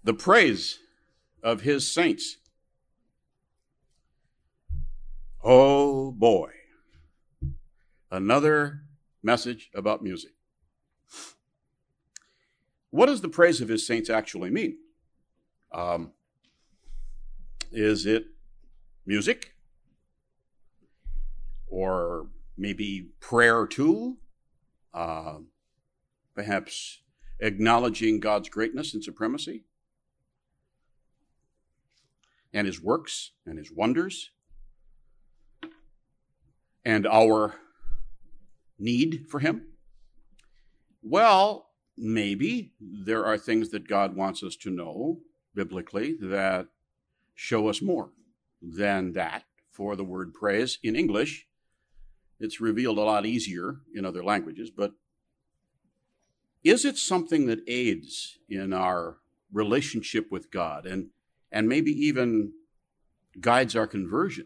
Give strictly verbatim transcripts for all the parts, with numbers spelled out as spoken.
the praise of his saints. Oh boy, another message about music. What does the praise of his saints actually mean? Um, is it music? Or maybe prayer too? Uh, perhaps acknowledging God's greatness and supremacy? And his works and his wonders? And our need for him? Well, maybe there are things that God wants us to know biblically that show us more than that. For the word praise in English, it's revealed a lot easier in other languages, but is it something that aids in our relationship with God and, and maybe even guides our conversion?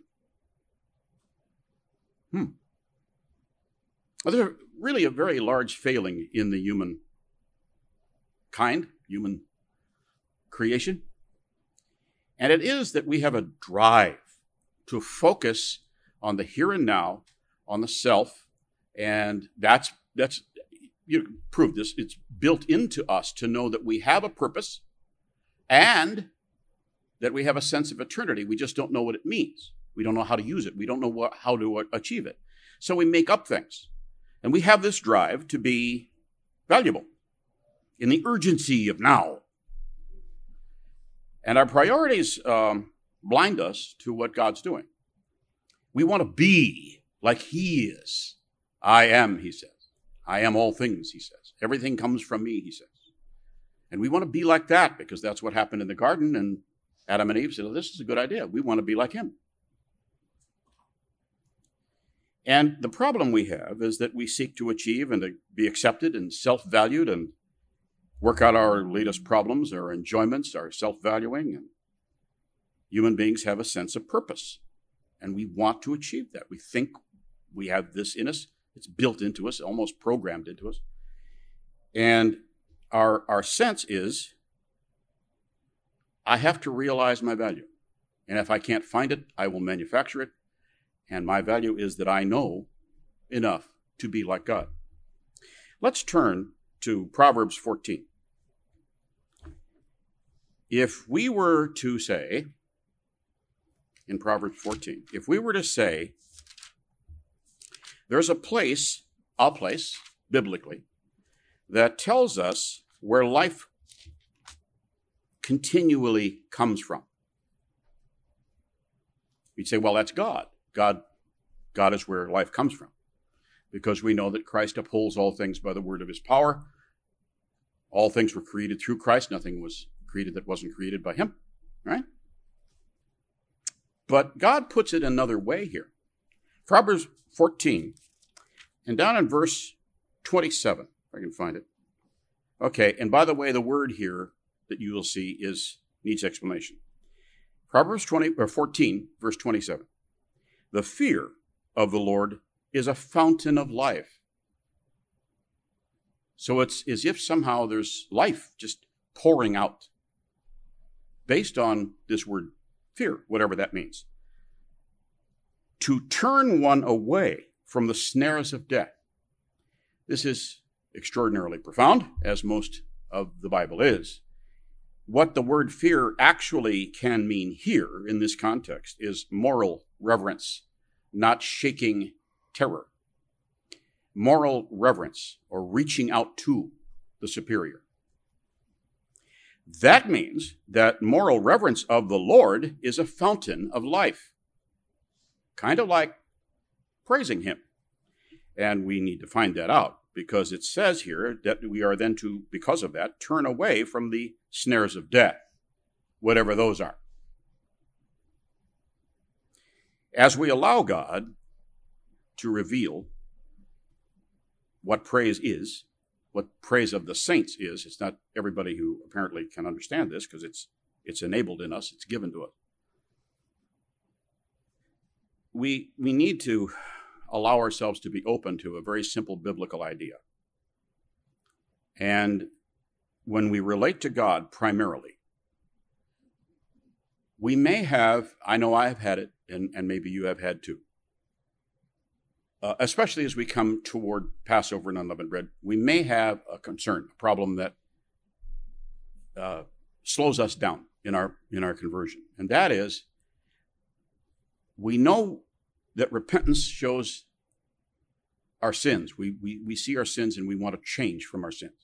Hmm. Well, there's really a very large failing in the human kind, human creation. And it is that we have a drive to focus on the here and now, on the self, and that's, that's you can prove this, it's built into us to know that we have a purpose and that we have a sense of eternity. We just don't know what it means. We don't know how to use it. We don't know what, how to achieve it. So we make up things. And we have this drive to be valuable in the urgency of now. And our priorities um, blind us to what God's doing. We want to be like he is. I am, he says. I am all things, he says. Everything comes from me, he says. And we want to be like that because that's what happened in the garden. And Adam and Eve said, oh, this is a good idea. We want to be like him. And the problem we have is that we seek to achieve and to be accepted and self-valued and work out our latest problems, our enjoyments, our self-valuing. And human beings have a sense of purpose, and we want to achieve that. We think we have this in us. It's built into us, almost programmed into us. And our, our sense is, I have to realize my value. And if I can't find it, I will manufacture it. And my value is that I know enough to be like God. Let's turn to Proverbs fourteen. If we were to say, in Proverbs fourteen, if we were to say, there's a place, a place, biblically, that tells us where life continually comes from. We'd say, well, that's God. God, God is where life comes from, because we know that Christ upholds all things by the word of his power. All things were created through Christ. Nothing was created that wasn't created by him, right? But God puts it another way here. Proverbs fourteen, and down in verse twenty-seven, if I can find it. Okay, and by the way, the word here that you will see is needs explanation. Proverbs twenty, or fourteen, verse twenty-seven. The fear of the Lord is a fountain of life. So it's as if somehow there's life just pouring out based on this word fear, whatever that means. To turn one away from the snares of death. This is extraordinarily profound, as most of the Bible is. What the word fear actually can mean here in this context is moral reverence, not shaking terror. Moral reverence, or reaching out to the superior. That means that moral reverence of the Lord is a fountain of life. Kind of like praising him. And we need to find that out, because it says here that we are then to, because of that, turn away from the snares of death, whatever those are. As we allow God to reveal what praise is, what praise of the saints is, it's not everybody who apparently can understand this because it's it's enabled in us, it's given to us. We, we need to allow ourselves to be open to a very simple biblical idea. And when we relate to God primarily, we may have, I know I have had it, and, and maybe you have had too, uh, especially as we come toward Passover and unleavened bread, we may have a concern, a problem that uh, slows us down in our in our conversion. And that is, we know that repentance shows our sins. We, we, we see our sins and we want to change from our sins.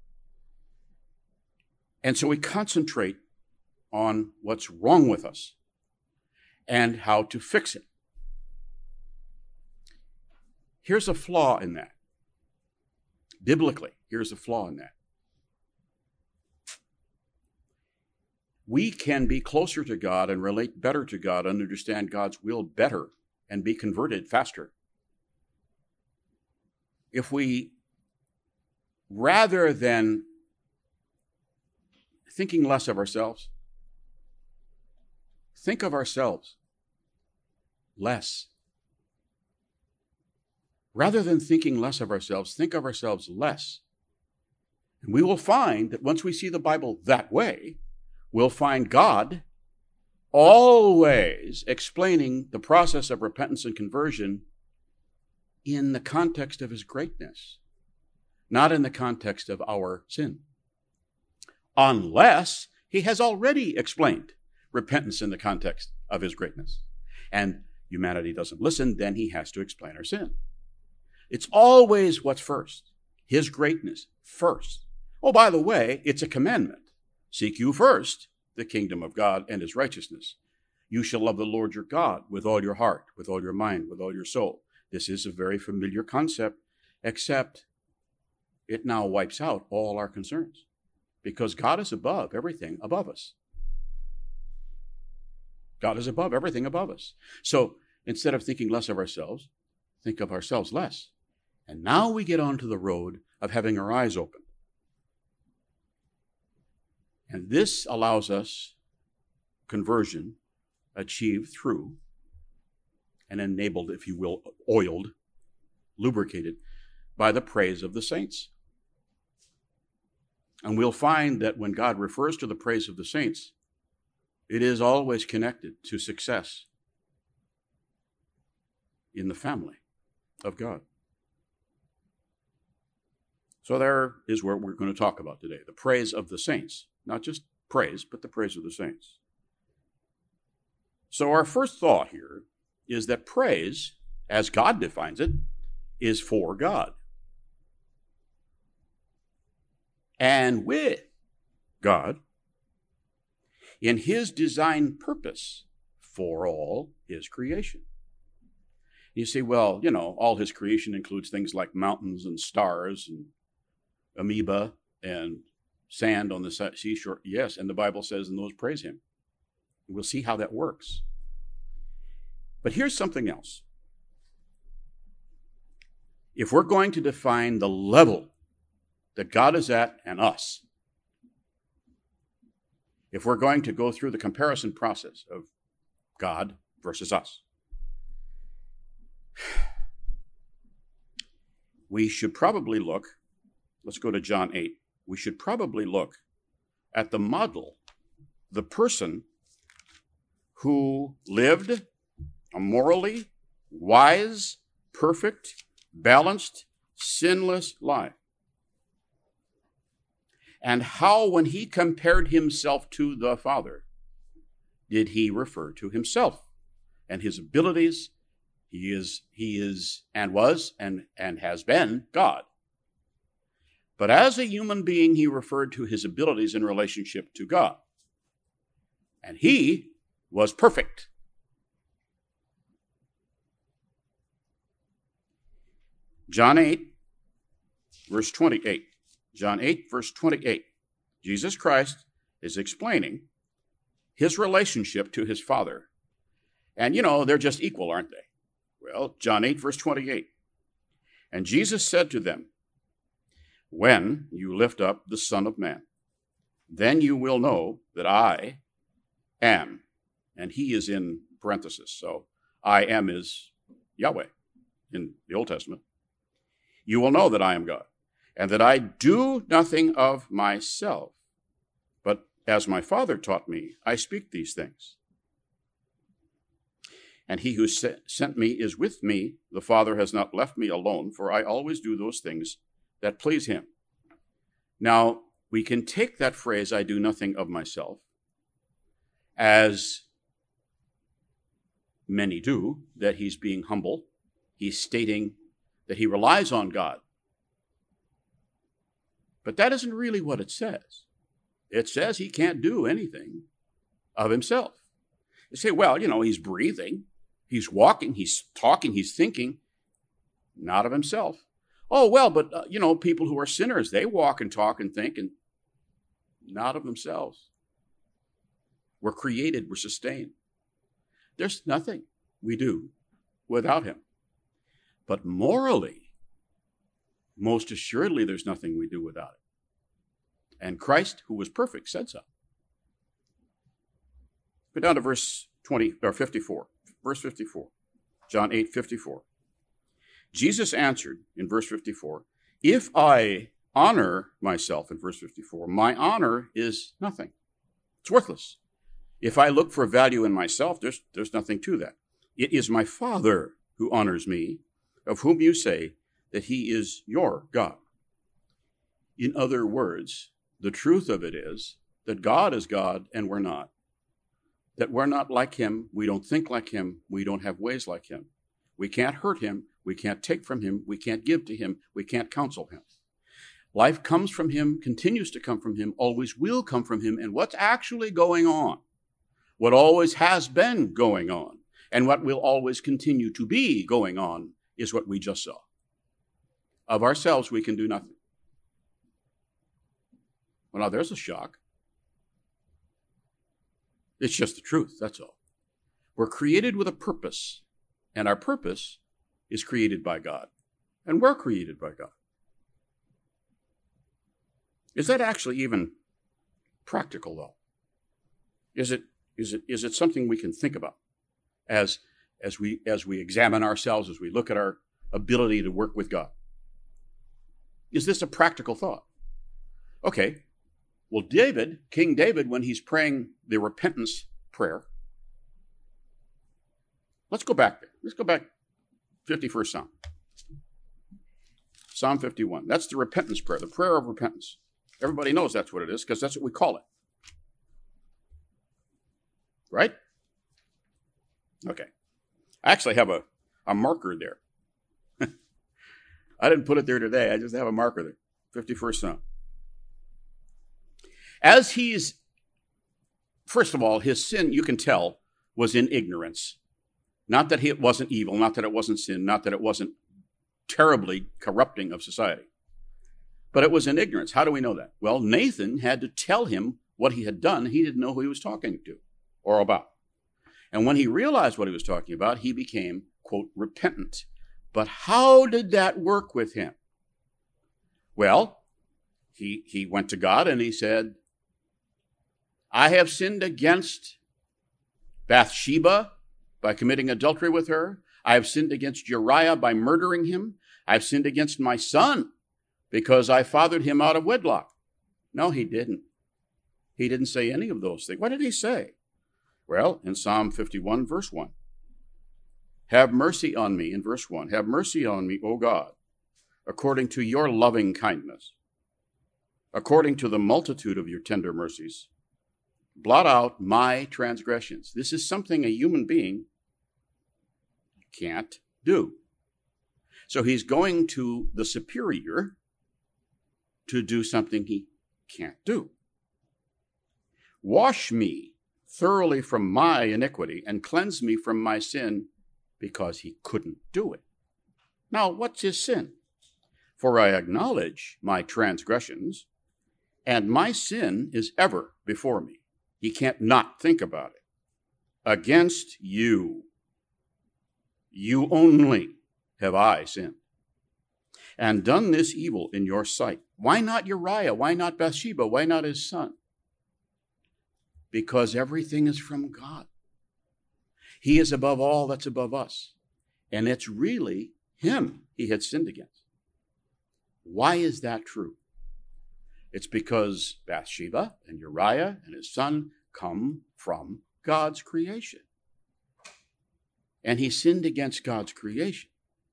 And so we concentrate on what's wrong with us and how to fix it. Here's a flaw in that. Biblically, here's a flaw in that. We can be closer to God and relate better to God and understand God's will better and be converted faster if we, rather than thinking less of ourselves, think of ourselves less. Rather than thinking less of ourselves, think of ourselves less. And we will find that once we see the Bible that way, we'll find God always explaining the process of repentance and conversion in the context of his greatness, not in the context of our sin. Unless he has already explained repentance in the context of his greatness, and humanity doesn't listen, then he has to explain our sin. It's always what's first, his greatness first. Oh, by the way, it's a commandment. Seek you first the kingdom of God and his righteousness. You shall love the Lord your God with all your heart, with all your mind, with all your soul. This is a very familiar concept, except it now wipes out all our concerns because God is above everything above us. God is above everything above us. So instead of thinking less of ourselves, think of ourselves less. And now we get onto the road of having our eyes open. And this allows us conversion achieved through and enabled, if you will, oiled, lubricated by the praise of the saints. And we'll find that when God refers to the praise of the saints, it is always connected to success in the family of God. So there is what we're going to talk about today, the praise of the saints. Not just praise, but the praise of the saints. So our first thought here is that praise, as God defines it, is for God. And with God, in his design purpose for all his creation. You say, well, you know, all his creation includes things like mountains and stars and amoeba and sand on the seashore. Yes, and the Bible says, and those praise him. We'll see how that works. But here's something else. If we're going to define the level that God is at and us, if we're going to go through the comparison process of God versus us, we should probably look, let's go to John eight, we should probably look at the model, the person who lived a morally wise, perfect, balanced, sinless life. And how, when he compared himself to the Father, did he refer to himself and his abilities? He is, he is, and was, and, and has been God. But as a human being, he referred to his abilities in relationship to God. And he was perfect. John eight, verse twenty-eight. John eight, verse twenty-eight. Jesus Christ is explaining his relationship to his Father. And, you know, they're just equal, aren't they? Well, John eight, verse twenty-eight. And Jesus said to them, when you lift up the Son of Man, then you will know that I am. And he is in parenthesis. So I am is Yahweh in the Old Testament. You will know that I am God, and that I do nothing of myself, but as my Father taught me, I speak these things. And he who sent me is with me. The Father has not left me alone, for I always do those things that please him. Now, we can take that phrase, I do nothing of myself, as many do, that he's being humble. He's stating that he relies on God. But that isn't really what it says. It says he can't do anything of himself. You say, well, you know, he's breathing, he's walking, he's talking, he's thinking, not of himself. Oh, well, but, uh, you know, people who are sinners, they walk and talk and think, and not of themselves. We're created, we're sustained. There's nothing we do without him. But morally, most assuredly, there's nothing we do without it. And Christ, who was perfect, said so. Go down to verse twenty or fifty-four. Verse fifty-four. John eight fifty-four. Jesus answered in verse fifty-four, if I honor myself, in verse fifty-four, my honor is nothing. It's worthless. If I look for value in myself, there's, there's nothing to that. It is my Father who honors me, of whom you say that he is your God. In other words, the truth of it is that God is God and we're not. That we're not like him, we don't think like him, we don't have ways like him. We can't hurt him, we can't take from him, we can't give to him, we can't counsel him. Life comes from him, continues to come from him, always will come from him, and what's actually going on, what always has been going on, and what will always continue to be going on is what we just saw. Of ourselves, we can do nothing. Well, now there's a shock. It's just the truth, that's all. We're created with a purpose, and our purpose is created by God, and we're created by God. Is that actually even practical, though? Is it, is it, is it something we can think about as, as, we, as we examine ourselves, as we look at our ability to work with God? Is this a practical thought? Okay. Well, David, King David, when he's praying the repentance prayer, let's go back there. Let's go back fifty-first Psalm. Psalm fifty-one. That's the repentance prayer, the prayer of repentance. Everybody knows that's what it is because that's what we call it. Right? Okay. I actually have a, a marker there. I didn't put it there today. I just have a marker there. fifty-first Psalm. As he's, first of all, his sin, you can tell, was in ignorance. Not that it wasn't evil, not that it wasn't sin, not that it wasn't terribly corrupting of society. But it was in ignorance. How do we know that? Well, Nathan had to tell him what he had done. He didn't know who he was talking to or about. And when he realized what he was talking about, he became, quote, repentant. But how did that work with him? Well, he, he went to God and he said, I have sinned against Bathsheba by committing adultery with her. I have sinned against Uriah by murdering him. I've sinned against my son because I fathered him out of wedlock. No, he didn't. He didn't say any of those things. What did he say? Well, in Psalm fifty-one, verse one, have mercy on me, in verse one, have mercy on me, O God, according to your loving kindness, according to the multitude of your tender mercies. Blot out my transgressions. This is something a human being can't do. So he's going to the superior to do something he can't do. Wash me thoroughly from my iniquity and cleanse me from my sin, because he couldn't do it. Now, what's his sin? For I acknowledge my transgressions, and my sin is ever before me. He can't not think about it. Against you, you only have I sinned, and done this evil in your sight. Why not Uriah? Why not Bathsheba? Why not his son? Because everything is from God. He is above all that's above us. And it's really him he had sinned against. Why is that true? It's because Bathsheba and Uriah and his son come from God's creation. and he sinned against God's creation.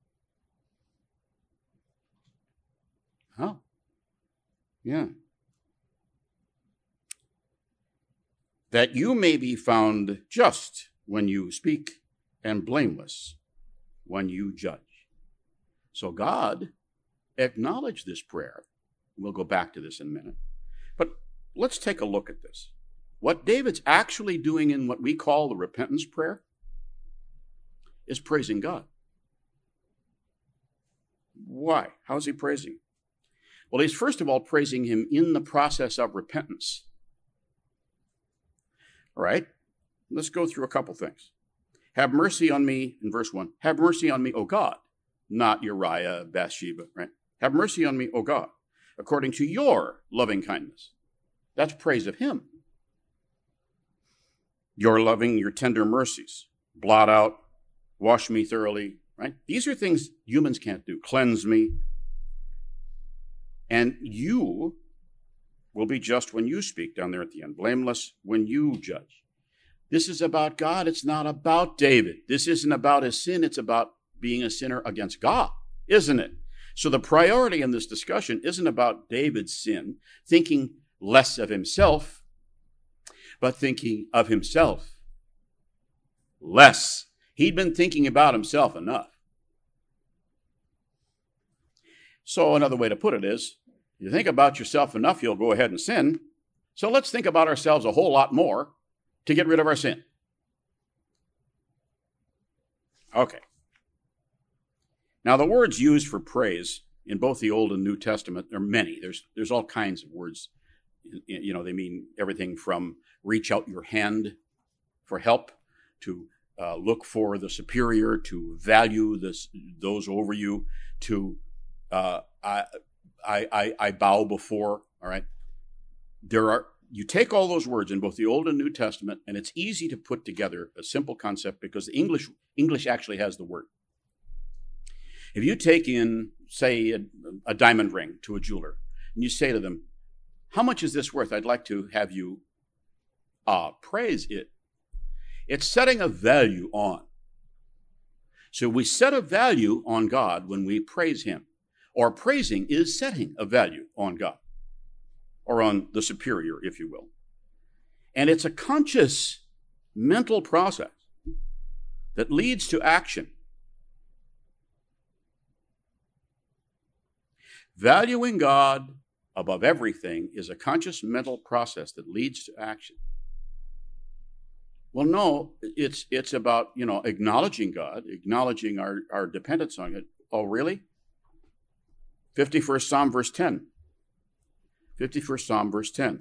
Oh, yeah. That you may be found just when you speak and blameless when you judge. So God acknowledged this prayer. We'll go back to this in a minute. But let's take a look at this. What David's actually doing in what we call the repentance prayer is praising God. Why? How is he praising? Well, he's first of all praising him in the process of repentance. All right, let's go through a couple things. Have mercy on me, in verse one. Have mercy on me, O God, not Uriah, Bathsheba, right? Have mercy on me, O God, according to your loving kindness. That's praise of him. Your loving, your tender mercies. Blot out, wash me thoroughly, right? These are things humans can't do. Cleanse me. And you will be just when you speak, down there at the end. Blameless when you judge. This is about God. It's not about David. This isn't about his sin. It's about being a sinner against God, isn't it? So the priority in this discussion isn't about David's sin, thinking less of himself, but thinking of himself less. He'd been thinking about himself enough. So another way to put it is, you think about yourself enough, you'll go ahead and sin. So let's think about ourselves a whole lot more to get rid of our sin. Okay. Now, the words used for praise in both the Old and New Testament are many. There's, there's all kinds of words. You know, they mean everything from reach out your hand for help to uh, look for the superior, to value this, those over you, to uh, I, I, I, I bow before, all right? There are, you take all those words in both the Old and New Testament, and it's easy to put together a simple concept because the English, English actually has the word. If you take in, say, a, a diamond ring to a jeweler, and you say to them, how much is this worth? I'd like to have you uh, praise it. It's setting a value on. So we set a value on God when we praise him. Or praising is setting a value on God, or on the superior, if you will. And it's a conscious mental process that leads to action. Valuing God above everything is a conscious mental process that leads to action. Well, no, it's it's about, you know, acknowledging God, acknowledging our, our dependence on it. Oh, really? fifty-first Psalm, verse ten. fifty-first Psalm, verse ten.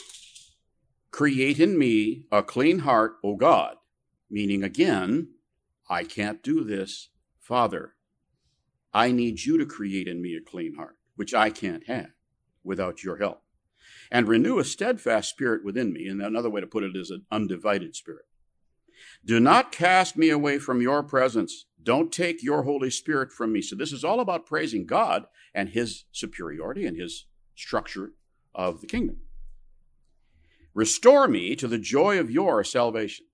Create in me a clean heart, O God. Meaning, again, I can't do this, Father. I need you to create in me a clean heart, which I can't have without your help. And renew a steadfast spirit within me. And another way to put it is an undivided spirit. Do not cast me away from your presence. Don't take your Holy Spirit from me. So this is all about praising God and his superiority and his structure of the kingdom. Restore me to the joy of your salvation.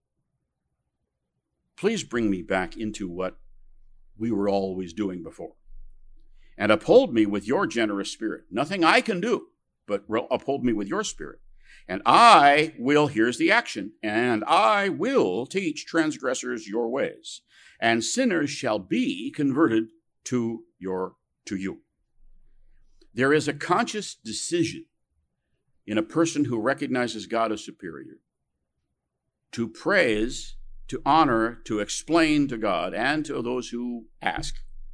Please bring me back into what we were always doing before. And uphold me with your generous spirit. Nothing I can do, but uphold me with your spirit. And I will, here's the action, and I will teach transgressors your ways, and sinners shall be converted to your to you. There is a conscious decision in a person who recognizes God as superior to praise, to honor, to explain to God and to those who ask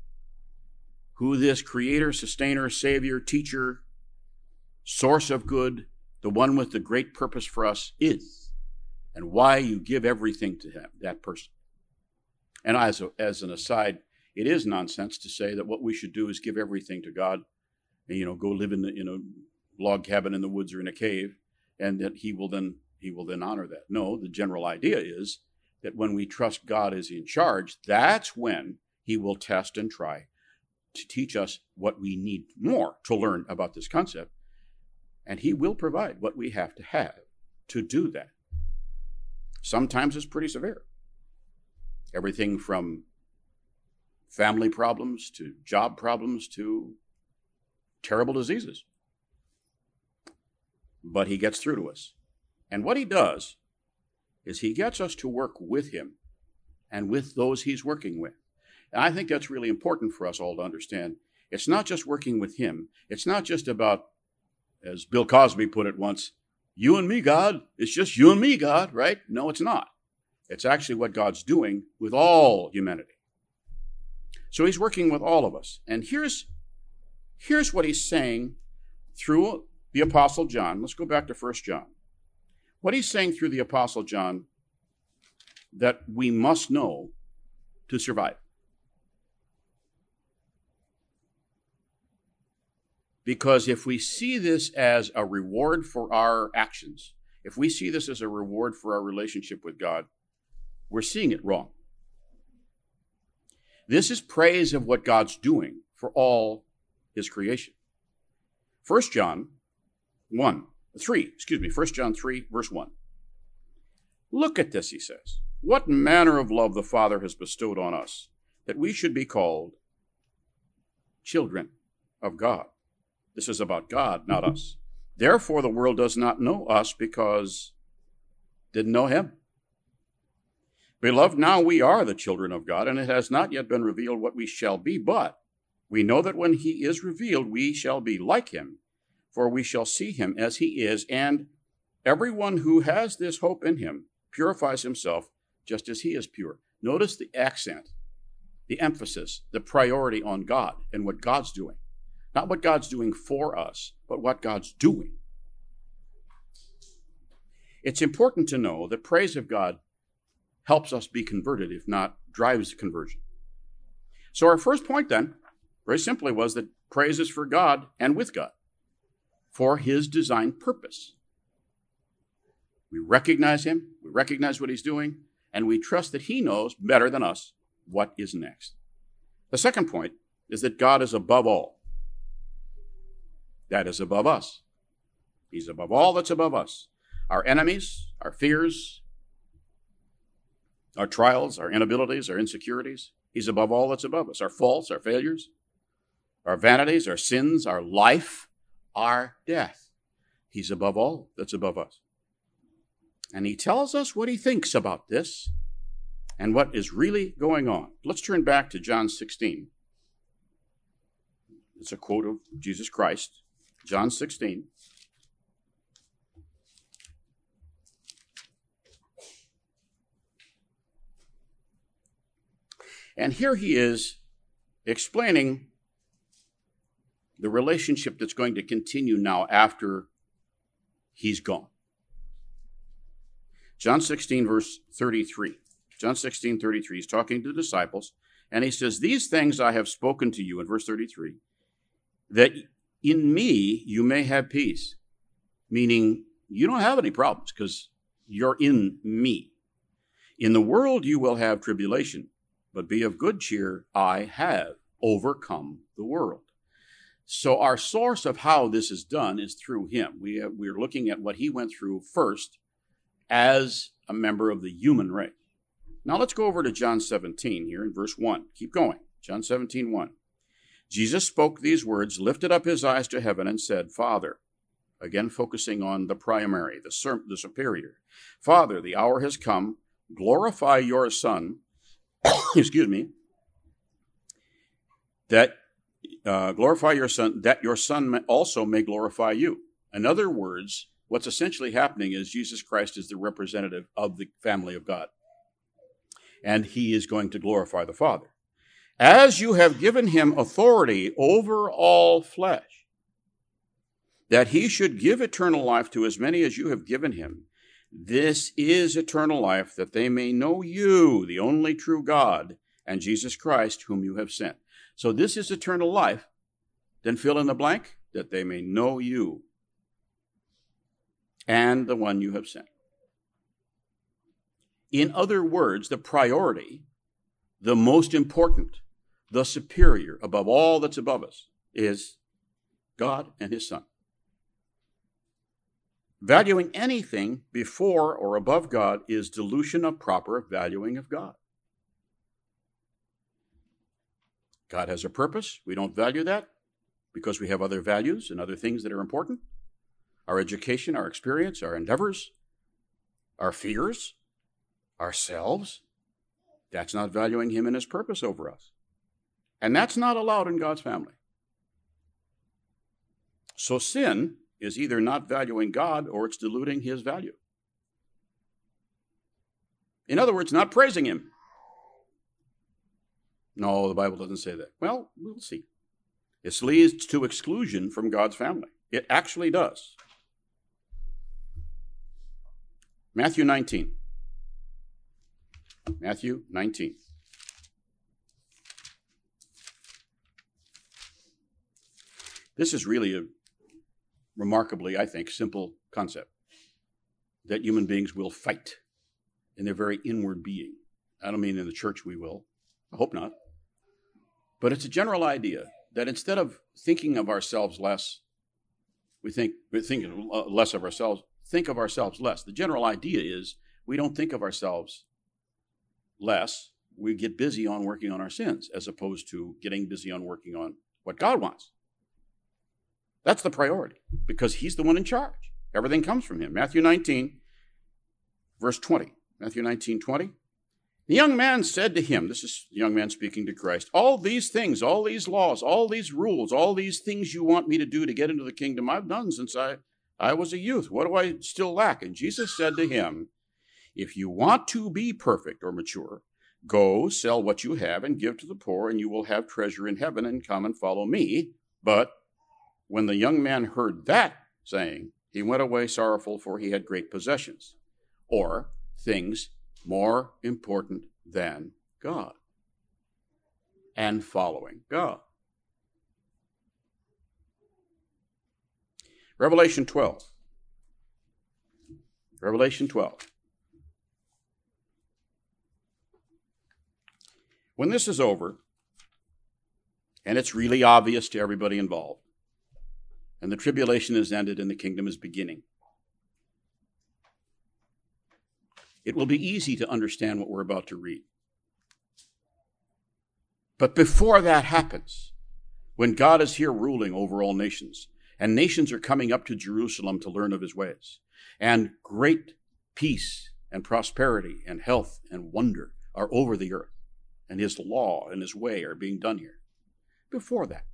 who this creator, sustainer, savior, teacher, source of good, the one with the great purpose for us is, and why you give everything to him, that person. And as, a, as an aside, it is nonsense to say that what we should do is give everything to God and, you know, go live in, the, in a log cabin in the woods or in a cave, and that he will then he will then honor that. No, the general idea is that when we trust God is in charge, that's when he will test and try to teach us what we need more to learn about this concept. And he will provide what we have to have to do that. Sometimes it's pretty severe. Everything from family problems to job problems to terrible diseases. But he gets through to us. And what he does is he gets us to work with him and with those he's working with. And I think that's really important for us all to understand. It's not just working with him. It's not just about, as Bill Cosby put it once, you and me, God. It's just you and me, God, right? No, it's not. It's actually what God's doing with all humanity. So he's working with all of us. And here's, here's what he's saying through the Apostle John. Let's go back to First John. What he's saying through the Apostle John that we must know to survive. Because if we see this as a reward for our actions, if we see this as a reward for our relationship with God, we're seeing it wrong. This is praise of what God's doing for all his creation. First John one, three, excuse me, First John three, verse one. Look at this, he says. What manner of love the Father has bestowed on us, that we should be called children of God. This is about God, not us. Therefore, the world does not know us because it didn't know him. Beloved, now we are the children of God, and it has not yet been revealed what we shall be, but we know that when he is revealed, we shall be like him, for we shall see him as he is, and everyone who has this hope in him purifies himself just as he is pure. Notice the accent, the emphasis, the priority on God and what God's doing. Not what God's doing for us, but what God's doing. It's important to know that praise of God helps us be converted, if not drives conversion. So our first point then, very simply, was that praise is for God and with God, for his designed purpose. We recognize him, we recognize what he's doing, and we trust that he knows better than us what is next. The second point is that God is above all. That is above us. He's above all that's above us. Our enemies, our fears, our trials, our inabilities, our insecurities. He's above all that's above us. Our faults, our failures, our vanities, our sins, our life, our death. He's above all that's above us. And he tells us what he thinks about this and what is really going on. Let's turn back to John sixteen. It's a quote of Jesus Christ. John sixteen. And here he is explaining the relationship that's going to continue now after he's gone. John sixteen, verse thirty-three. John sixteen, thirty-three. He's talking to the disciples, and he says, "These things I have spoken to you," in verse thirty-three, "that in me you may have peace." Meaning, you don't have any problems because you're in me. "In the world you will have tribulation, but be of good cheer, I have overcome the world." So our source of how this is done is through him. We have, we're looking at what he went through first as a member of the human race. Now let's go over to John seventeen here in verse one. Keep going. John seventeen, one. "Jesus spoke these words, lifted up his eyes to heaven, and said, Father," again focusing on the primary, the, sur- the superior, "Father, the hour has come. Glorify your Son," excuse me, that uh, glorify your Son, that your Son may also may glorify you. In other words, what's essentially happening is Jesus Christ is the representative of the family of God, and he is going to glorify the Father. "As you have given him authority over all flesh, that he should give eternal life to as many as you have given him. This is eternal life, that they may know you, the only true God, and Jesus Christ, whom you have sent." So this is eternal life. Then fill in the blank, that they may know you and the one you have sent. In other words, the priority, the most important, the superior, above all that's above us, is God and his Son. Valuing anything before or above God is dilution of proper valuing of God. God has a purpose. We don't value that because we have other values and other things that are important. Our education, our experience, our endeavors, our fears, ourselves. That's not valuing him and his purpose over us. And that's not allowed in God's family. So sin is either not valuing God or it's diluting his value. In other words, not praising him. No, the Bible doesn't say that. Well, we'll see. It leads to exclusion from God's family. It actually does. Matthew nineteen. Matthew nineteen. This is really a remarkably, I think, simple concept that human beings will fight in their very inward being. I don't mean in the church we will. I hope not. But it's a general idea that instead of thinking of ourselves less, we think we think less of ourselves, think of ourselves less. The general idea is we don't think of ourselves less. We get busy on working on our sins as opposed to getting busy on working on what God wants. That's the priority because he's the one in charge. Everything comes from him. Matthew nineteen, verse twenty. Matthew nineteen, twenty. The young man said to him, this is the young man speaking to Christ, all these things, all these laws, all these rules, all these things you want me to do to get into the kingdom, I've done since I, I was a youth. What do I still lack? And Jesus said to him, if you want to be perfect or mature, go sell what you have and give to the poor, and you will have treasure in heaven, and come and follow me. But when the young man heard that saying, he went away sorrowful, for he had great possessions, or things more important than God, and following God. Revelation twelve. Revelation twelve. When this is over, and it's really obvious to everybody involved, and the tribulation is ended and the kingdom is beginning, it will be easy to understand what we're about to read. But before that happens, when God is here ruling over all nations, and nations are coming up to Jerusalem to learn of his ways, and great peace and prosperity and health and wonder are over the earth, and his law and his way are being done here. Before that,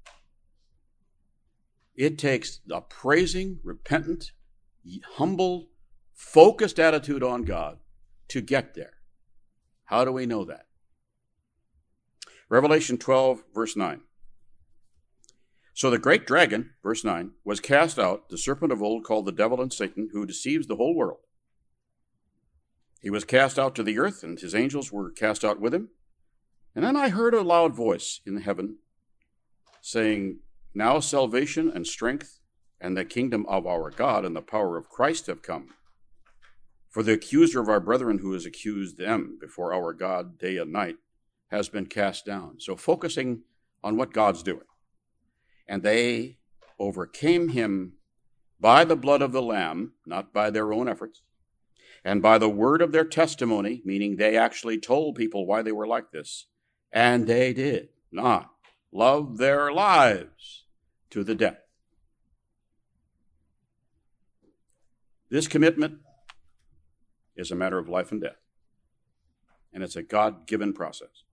it takes a praising, repentant, humble, focused attitude on God to get there. How do we know that? Revelation twelve, verse nine. So the great dragon, verse nine, was cast out, the serpent of old called the devil and Satan, who deceives the whole world. He was cast out to the earth, and his angels were cast out with him. And then I heard a loud voice in heaven saying, now salvation and strength and the kingdom of our God and the power of Christ have come. For the accuser of our brethren who has accused them before our God day and night has been cast down. So focusing on what God's doing. And they overcame him by the blood of the Lamb, not by their own efforts, and by the word of their testimony, meaning they actually told people why they were like this. And they did not love their lives to the death. This commitment is a matter of life and death. And it's a God-given process.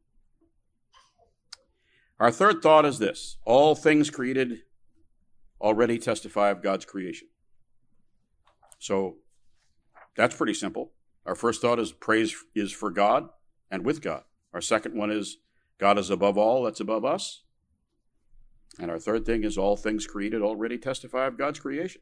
Our third thought is this. All things created already testify of God's creation. So that's pretty simple. Our first thought is praise is for God and with God. Our second one is God is above all, that's above us. And our third thing is all things created already testify of God's creation.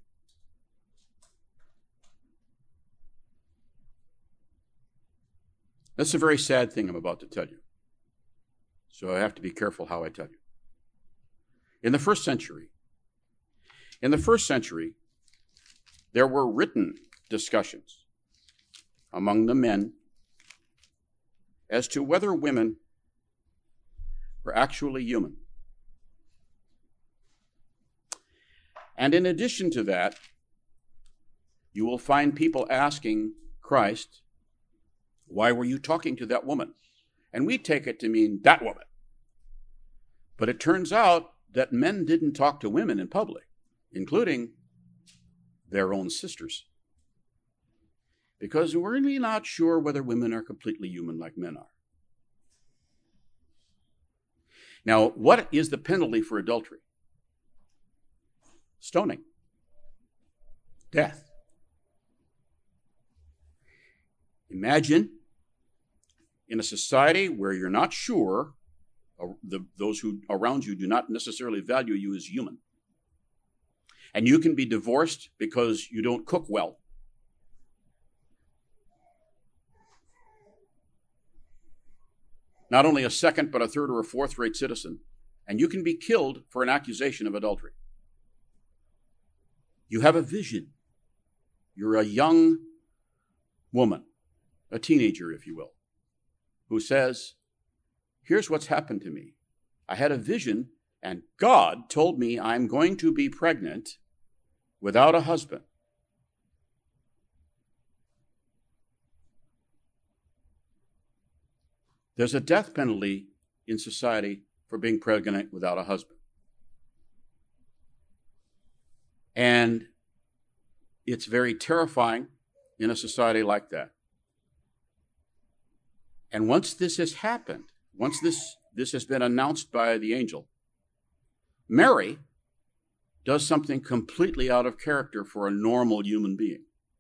That's a very sad thing I'm about to tell you. So I have to be careful how I tell you. In the first century, in the first century, there were written discussions among the men as to whether women were actually human. And in addition to that, you will find people asking Christ, why were you talking to that woman? And we take it to mean that woman. But it turns out that men didn't talk to women in public, including their own sisters, because we're really not sure whether women are completely human like men are. Now, what is the penalty for adultery? Stoning. Death. Imagine in a society where you're not sure, uh, the, those who around you do not necessarily value you as human, and you can be divorced because you don't cook well. Not only a second, but a third or a fourth rate citizen, and you can be killed for an accusation of adultery. You have a vision. You're a young woman, a teenager, if you will, who says, here's what's happened to me. I had a vision, and God told me I'm going to be pregnant without a husband. There's a death penalty in society for being pregnant without a husband. And it's very terrifying in a society like that. And once this has happened, once this, this has been announced by the angel, Mary does something completely out of character for a normal human being.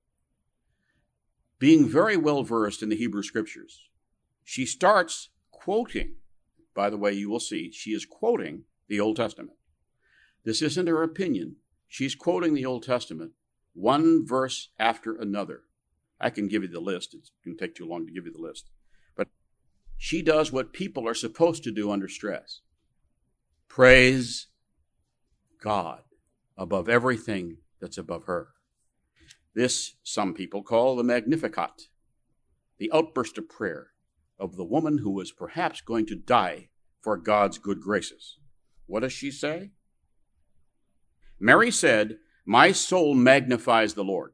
Being very well versed in the Hebrew Scriptures, she starts quoting, by the way, you will see, she is quoting the Old Testament. This isn't her opinion. She's quoting the Old Testament, one verse after another. I can give you the list. It's going to take too long to give you the list. But she does what people are supposed to do under stress. Praise God above everything that's above her. This, some people call the Magnificat, the outburst of prayer of the woman who was perhaps going to die for God's good graces. What does she say? Mary said, my soul magnifies the Lord,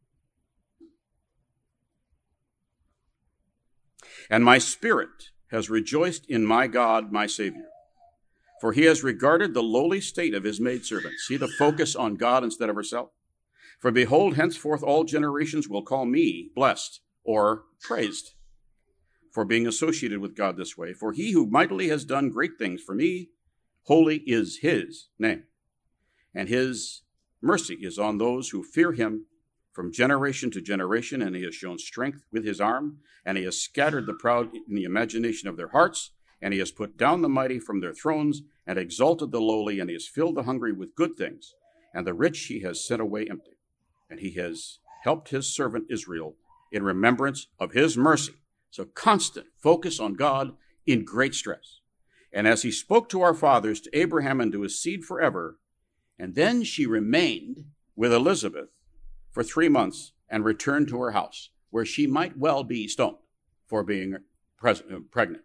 and my spirit has rejoiced in my God, my Savior, for he has regarded the lowly state of his maidservant. See the focus on God instead of herself. For behold, henceforth all generations will call me blessed or praised for being associated with God this way. For he who mightily has done great things for me, holy is his name. And his mercy is on those who fear him from generation to generation. And he has shown strength with his arm, and he has scattered the proud in the imagination of their hearts. And he has put down the mighty from their thrones, and exalted the lowly, and he has filled the hungry with good things. And the rich he has sent away empty. And he has helped his servant Israel in remembrance of his mercy. So constant focus on God in great stress. And as he spoke to our fathers, to Abraham and to his seed forever, and then she remained with Elizabeth for three months and returned to her house, where she might well be stoned for being pres- pregnant.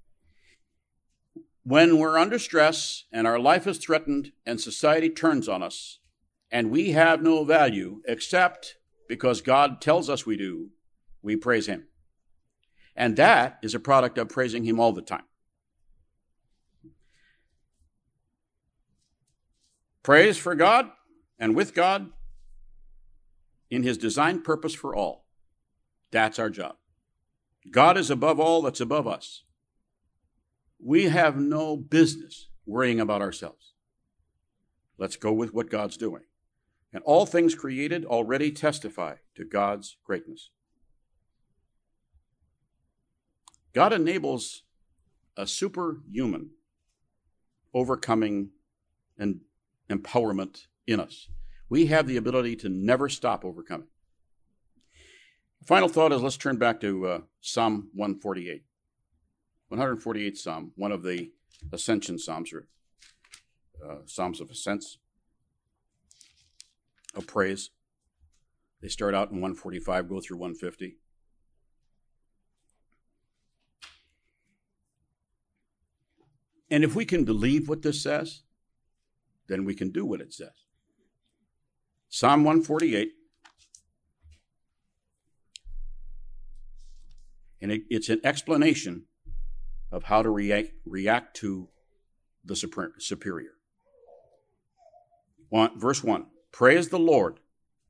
When we're under stress and our life is threatened and society turns on us, and we have no value except because God tells us we do, we praise him. And that is a product of praising him all the time. Praise for God and with God in his designed purpose for all. That's our job. God is above all that's above us. We have no business worrying about ourselves. Let's go with what God's doing. And all things created already testify to God's greatness. God enables a superhuman overcoming and empowerment in us. We have the ability to never stop overcoming. The final thought is let's turn back to uh, Psalm one forty-eight. one forty-eighth Psalm, one of the ascension psalms, or uh, psalms of ascents, of praise. They start out in one forty-five, go through one fifty. And if we can believe what this says, then we can do what it says. Psalm one forty-eight. And it, it's an explanation of how to react, react to the superior. One, verse one, praise the Lord.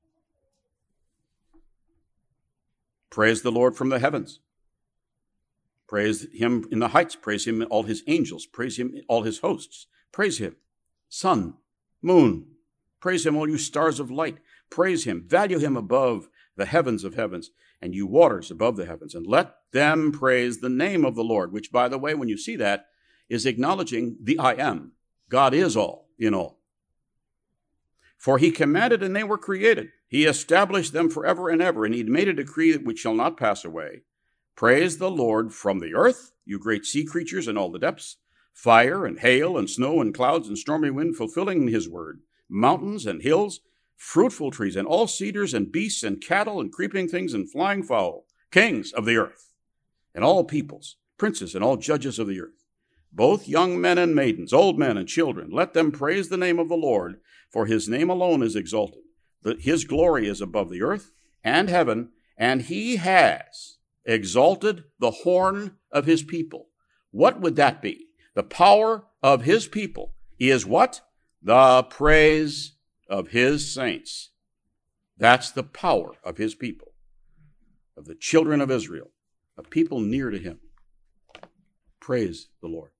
Praise the Lord from the heavens. Praise him in the heights. Praise him all his angels. Praise him all his hosts. Praise him, sun, moon. Praise him, all you stars of light. Praise him, value him above the heavens of heavens, and you waters above the heavens. And let them praise the name of the Lord, which, by the way, when you see that, is acknowledging the I am. God is all in all. For he commanded, and they were created. He established them forever and ever, and he made a decree which shall not pass away. Praise the Lord from the earth, you great sea creatures in all the depths, fire and hail and snow and clouds and stormy wind, fulfilling his word, mountains and hills, fruitful trees and all cedars and beasts and cattle and creeping things and flying fowl, kings of the earth, and all peoples, princes and all judges of the earth, both young men and maidens, old men and children. Let them praise the name of the Lord, for his name alone is exalted. That his glory is above the earth and heaven, and he has exalted the horn of his people. What would that be? The power of his people is what? The praise of his saints. That's the power of his people, of the children of Israel, a people near to him. Praise the Lord.